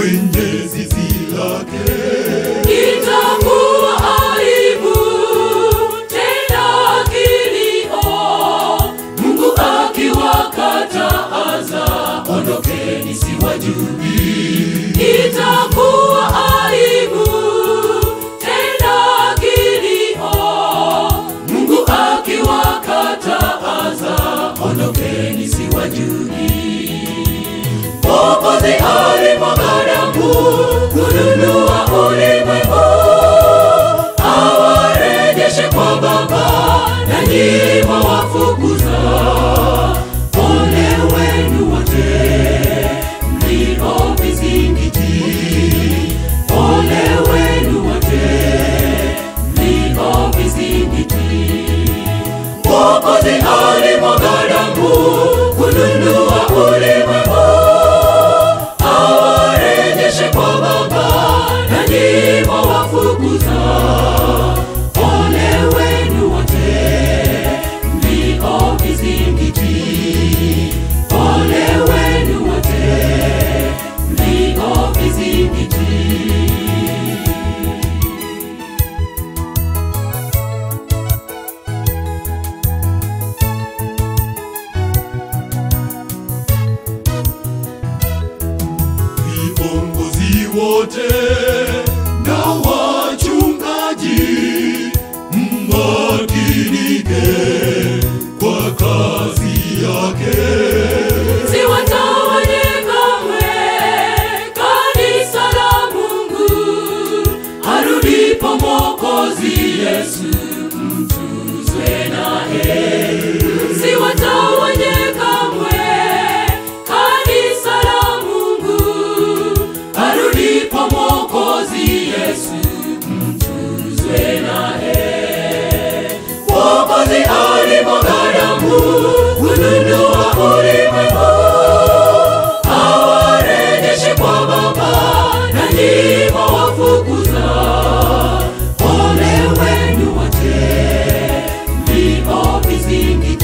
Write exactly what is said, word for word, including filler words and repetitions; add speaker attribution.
Speaker 1: kwenye zizi lake.
Speaker 2: Itakuwa aibu tena kilio, Mungu akiwakataza, ondokeni siwajui. Itakuwa aibu tena kilio, Mungu akiwakataza, ondokeni siwajui. Mwokozi alimwaga damu kununua ulimwengu, awarejeshe kwa Baba, nanyi mwawafukuza. Ole wenu wote mlio vizingiti, ole wenu wote mlio vizingiti. Mwokozi alimwaga damu kununua ulimwengu, awarejeshe kwa Baba, nanyi mwawafukuza. Ole wenu wote mlio vizingiti, ole wenu wote mlio vizingiti.
Speaker 1: Viongozi wote na wachungaji, mmakinike kwa kazi yake.
Speaker 2: Siwatawanye kamwe kanisa la Mungu, arudipo Mwokozi Yesu, mtuzwe naye. Siwatawanye kamwe kanisa la Mungu, arudipo Mwokozi Yesu, mtuzwe naye. Mwokozi alimwaga damu kununua ulimwengu, awarejeshe kwa Baba, nanyi mwawafukuza. Ole wenu wote mlio vizingiti,